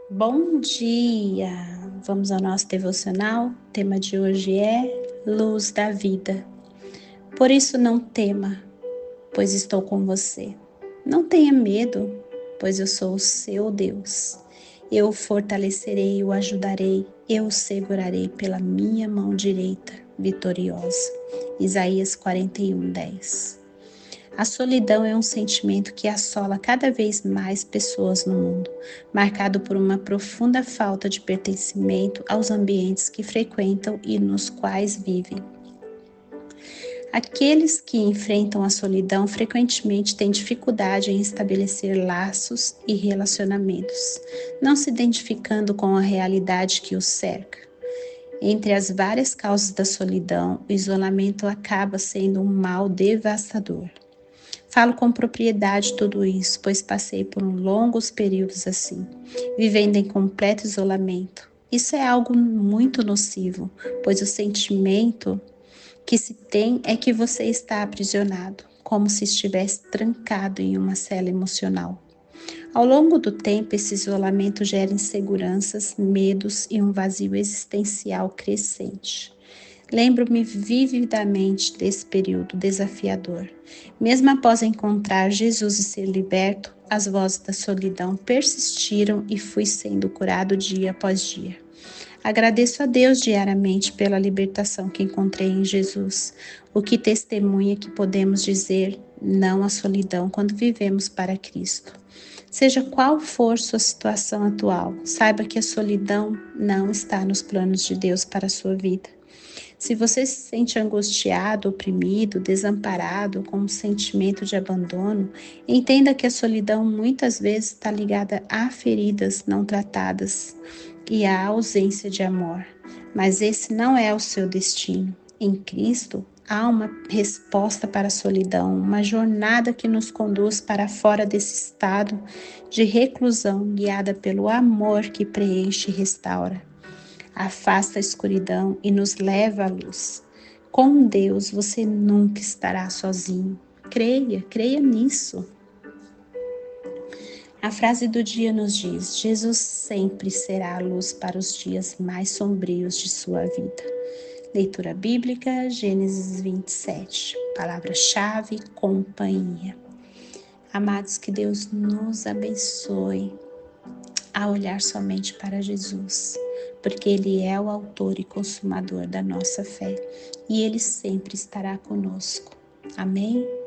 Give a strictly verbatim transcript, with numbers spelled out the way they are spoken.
Bom dia! Vamos ao nosso devocional. O tema de hoje é Luz da Vida. Por isso não tema, pois estou com você. Não tenha medo, pois eu sou o seu Deus. Eu o fortalecerei e o ajudarei, eu o segurarei pela minha mão direita, vitoriosa. Isaías quarenta e um, dez. A solidão é um sentimento que assola cada vez mais pessoas no mundo, marcado por uma profunda falta de pertencimento aos ambientes que frequentam e nos quais vivem. Aqueles que enfrentam a solidão frequentemente têm dificuldade em estabelecer laços e relacionamentos, não se identificando com a realidade que os cerca. Entre as várias causas da solidão, o isolamento acaba sendo um mal devastador. Falo com propriedade tudo isso, pois passei por longos períodos assim, vivendo em completo isolamento. Isso é algo muito nocivo, pois o sentimento que se tem é que você está aprisionado, como se estivesse trancado em uma cela emocional. Ao longo do tempo, esse isolamento gera inseguranças, medos e um vazio existencial crescente. Lembro-me vividamente desse período desafiador. Mesmo após encontrar Jesus e ser liberto, as vozes da solidão persistiram e fui sendo curado dia após dia. Agradeço a Deus diariamente pela libertação que encontrei em Jesus, o que testemunha que podemos dizer não à solidão quando vivemos para Cristo. Seja qual for sua situação atual, saiba que a solidão não está nos planos de Deus para a sua vida. Se você se sente angustiado, oprimido, desamparado, com um sentimento de abandono, entenda que a solidão muitas vezes está ligada a feridas não tratadas e à ausência de amor. Mas esse não é o seu destino. Em Cristo, há uma resposta para a solidão, uma jornada que nos conduz para fora desse estado de reclusão, guiada pelo amor que preenche e restaura. Afasta a escuridão e nos leva à luz. Com Deus você nunca estará sozinho. Creia, creia nisso. A frase do dia nos diz: Jesus sempre será a luz para os dias mais sombrios de sua vida. Leitura bíblica, Gênesis vinte e sete. Palavra-chave: companhia. Amados, que Deus nos abençoe a olhar somente para Jesus, porque Ele é o autor e consumador da nossa fé e Ele sempre estará conosco. Amém?